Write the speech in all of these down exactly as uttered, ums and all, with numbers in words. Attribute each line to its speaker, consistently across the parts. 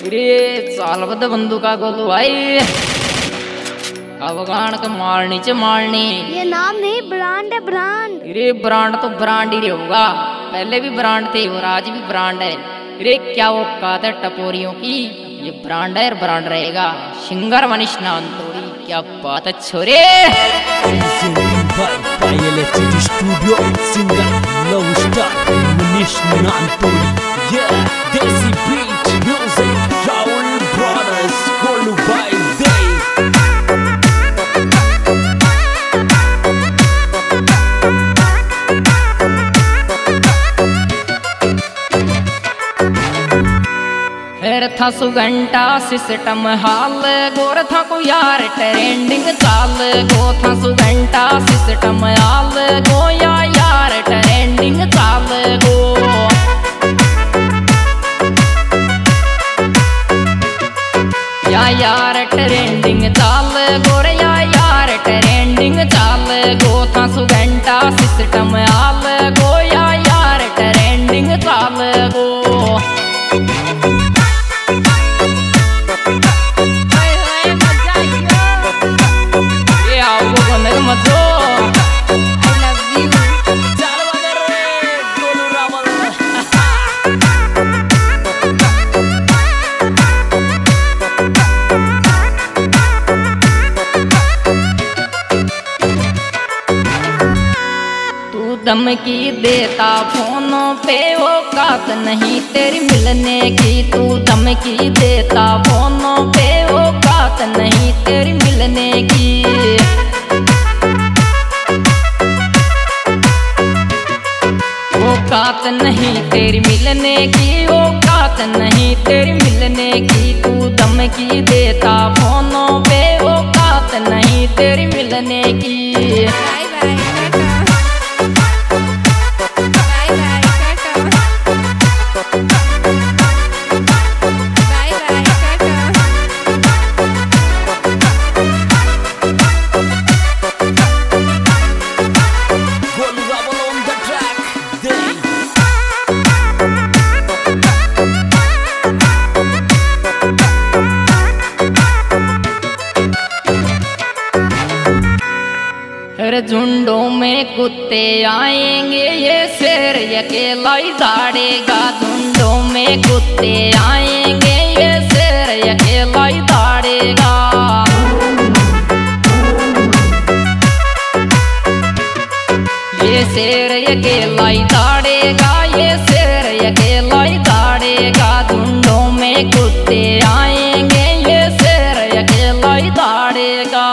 Speaker 1: रे साल बद बंदूका गोलू भाई अफगान का मारनी च मारनी।
Speaker 2: ये नाम नहीं, ब्रांड है ब्रांड।
Speaker 1: रे ब्रांड तो ब्रांड ही होगा, पहले भी ब्रांड थे और आज भी ब्रांड है। रे क्या वो कहते टपोरियों की, ये ब्रांड है और ब्रांड रहेगा। सिंगर मनीष नांतोड़ी, क्या बात है छोरे।
Speaker 3: Studio singer love star Manish Nantodi, yeah, desi beat music, Rahul brothers, Golu भाई दे।
Speaker 1: फिर था सुगंटा सिस्टम हाल गोर था को यार ट्रेंडिंग चाल गो था सुगंटा सिस्टम हाल गो या यार ट्रेंडिंग चाल गो। या यार ट्रेंडिंग चाल गोर या यार ट्रेंडिंग चाल गो था सुगंटा सिस्टम हाल गो या यार ट्रेंडिंग चाल गो। धमकी देता फोनों पे औकात नहीं तेरी मिलने की, तू धमकी देता फोनों पे औकात नहीं तेरी मिलने की। औकात नहीं तेरी मिलने की, औकात नहीं तेरी मिलने की, तू धमकी देता फोनों पे औकात नहीं तेरी मिलने की। झुंडों में कुत्ते आएंगे ये शेर अकेला ही दौड़ेगा, झुंडों में कुत्ते आएंगे ये शेर अकेला ही दौड़ेगा। ये शेर अकेला ही दौड़ेगा, ये शेर अकेला ही दौड़ेगा, झुंडों में कुत्ते आएंगे ये शेर अकेला ही दौड़ेगा।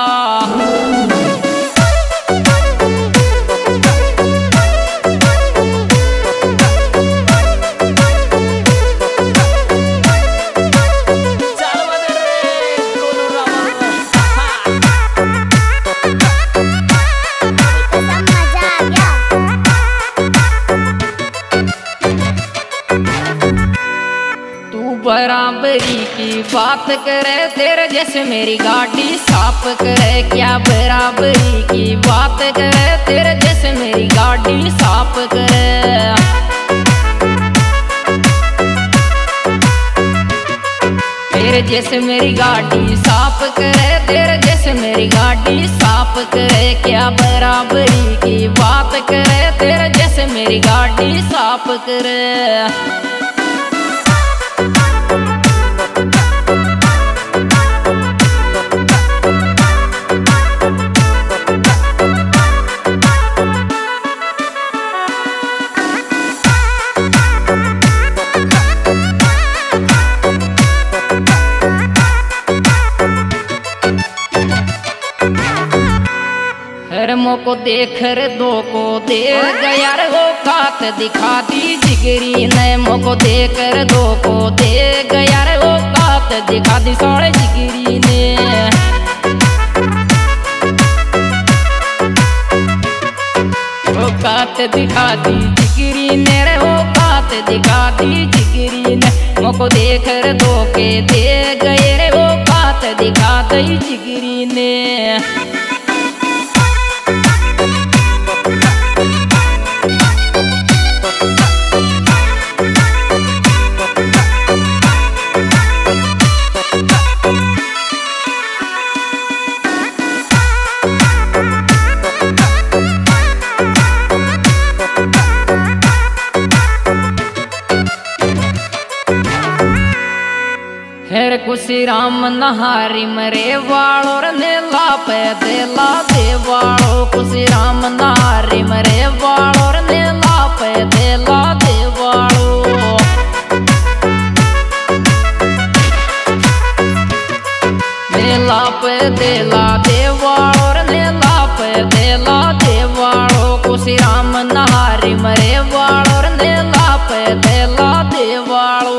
Speaker 1: बराबरी की बात करे तेरे जैसे मेरी गाड़ी साफ करे, क्या बराबरी की बात करे तेरे जैसे मेरी गाड़ी साफ करे। तेरे जैसे मेरी गाड़ी साफ करे, तेरे जैसे मेरी गाड़ी साफ करे, क्या बराबरी की बात करे तेरे जैसे मेरी गाड़ी साफ करे। को देख रे दो को दे गया रे वो कात दिखा दी जिगरी ने, मोको देख रे दो को दे गया रे वो कात दिखा दी साढ़े जिगरी ने। वो कात दिखा दी जिगरी ने रे, वो कात दिखा दी जिगरी ने, मोको देख रे दो के दे गए रे वो कात दिखा दी जिगरी ने। हेर कुशी राम नहारी मरे वालो ने लाप देला देवालो कुशी राम नहारी मरे वालो ने लाप देला देवालो ने लाप देला देवालो ने लाप देला देवालो कुशी राम नहारी मरे वालो ने लाप देला देवालो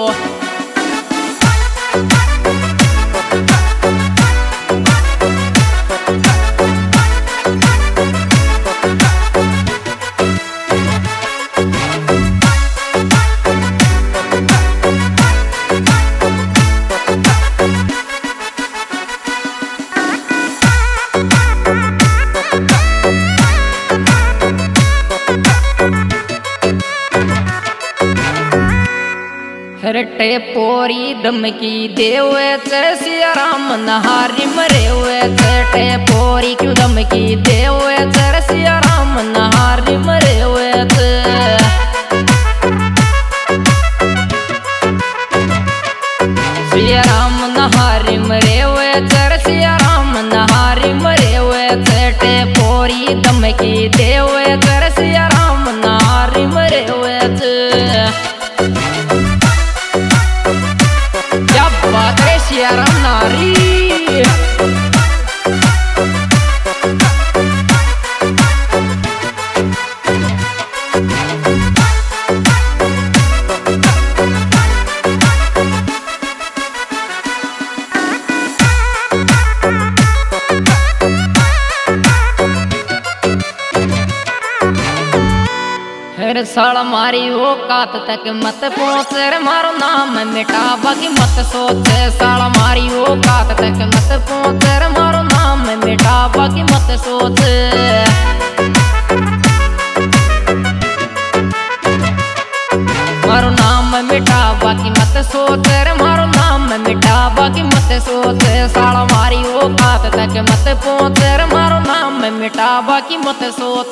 Speaker 1: रटे पोरी दमकी देवे सिया राम नहारी मरे हुए टे पोरी क्यों दमकी देवे सिया राम नहारी मरे हुए सिया राम नहारी मरे हुए सिया राम नहारी मरे हुए टे पोरी दमकी देवे सिया राम नहारी मरे हुए सिया राम नारी हर साल मारी वो कात तक मत पहुँच मारो नाम मिटा बाकी मत सोच साल मारी वो कात तक मत पहुँच मारो नाम मिटा बाकी मत सोच मारो नाम मिटा बाकी मत सोच मारो नाम मिटा बाकी मत सोच साल मारी वो कात तक मत पहुँच मारो नाम मिटा बाकी मत सोच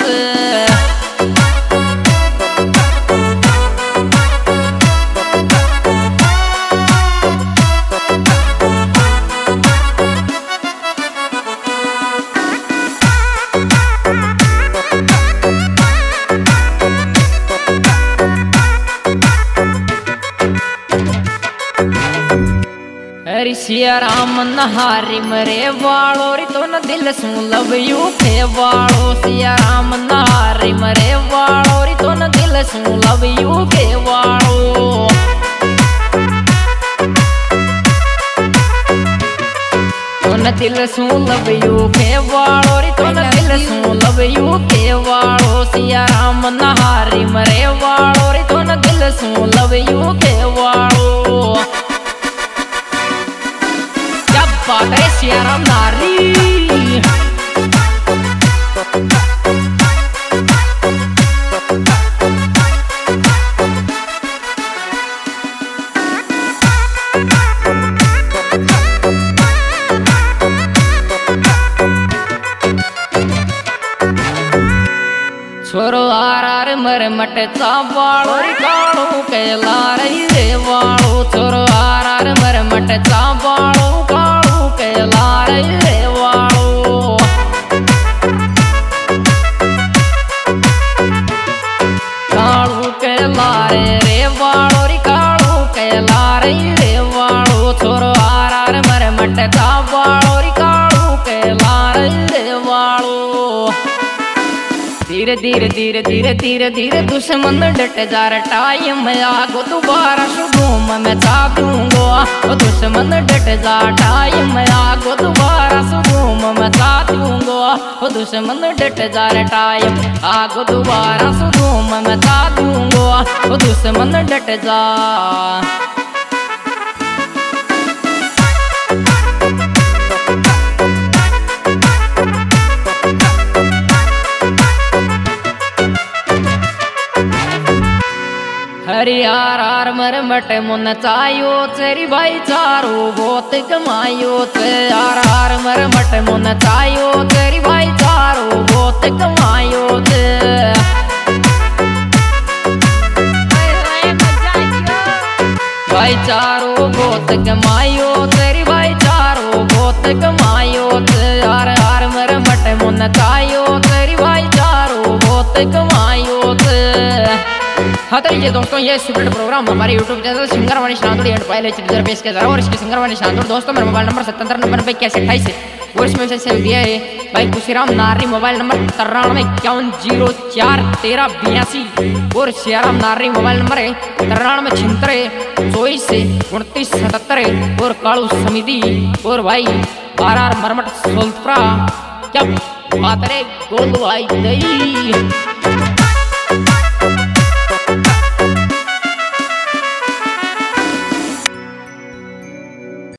Speaker 1: सिया राम नहारी मरे वालो री तो न दिल सू लव यू खे वालो सिया राम नहारी मरे वालो री तो न दिल सू लव यू खे वालो तो न दिल सू लव यू खे वालो री तो न दिल सू लव यू खे वालो सिया राम नहारी मरे वालो री तो न दिल सू लव यू खे वालो Padre सिया राम नारी छोरो आर आर मर मट चावाड़ो काड़ो के लार रे वाड़ो छोरो आर आर मर मट चावाड़ो काड़ो के लार रे वाड़ो काड़ो के लार रे वाड़ो री काड़ो के लार रे वाड़ो छोरो आर आर मर मट चावाड़ो री काड़ो के लार रे वाड़ो धीरे धीरे धीरे धीरे धीरे धीरे दुश्मन डट जा टाइम आगो दोबारा शुभम मैं चा दूंगा दुश्मन डट जा टाइम आगो दोबारा शुभम मैं चा दूंगा दुश्मन डट जा टाइम आगो दोबारा शुभम मैं चा दूंगा दुश्मन डट जा हरी आर आर मर मट मुन चायो तेरी भाई चारो बहुत कमायो ते आर आर मर मट मुन चायो तेरी भाई चारो बहुत कमायो ते भाई चारो बहुत कमायो तेरी भाईचारो बहुत कमायो यार यार मेरे मट मुन कायो तेरी भाईचारो बहुत कमायो। हाँ तो ये दोस्तों ये स्टूडेंट प्रोग्राम हमारे YouTube channel singer Vani Shantud and पहले चित्र पेश किया जा रहा है और इसके सिंगर वाणी शांतुड़ दोस्तों मेरा मोबाइल नंबर सत्तर नब्बे नब्बे इक्यासी अट्ठाईस है और इसमें से सेव दिया है भाई खुशीराम नारी मोबाइल नंबर तिरानवे इक्यावन जीरो चार तेरह बयासी और सियाराम नारी मोबाइल नंबर है तिरानवे छिहत्तर चौबीस से उनतीस सतहत्तर और कालू समिति और भाई आर आर मरमट सोलपुरा क्या बात रे गोल भाई दई।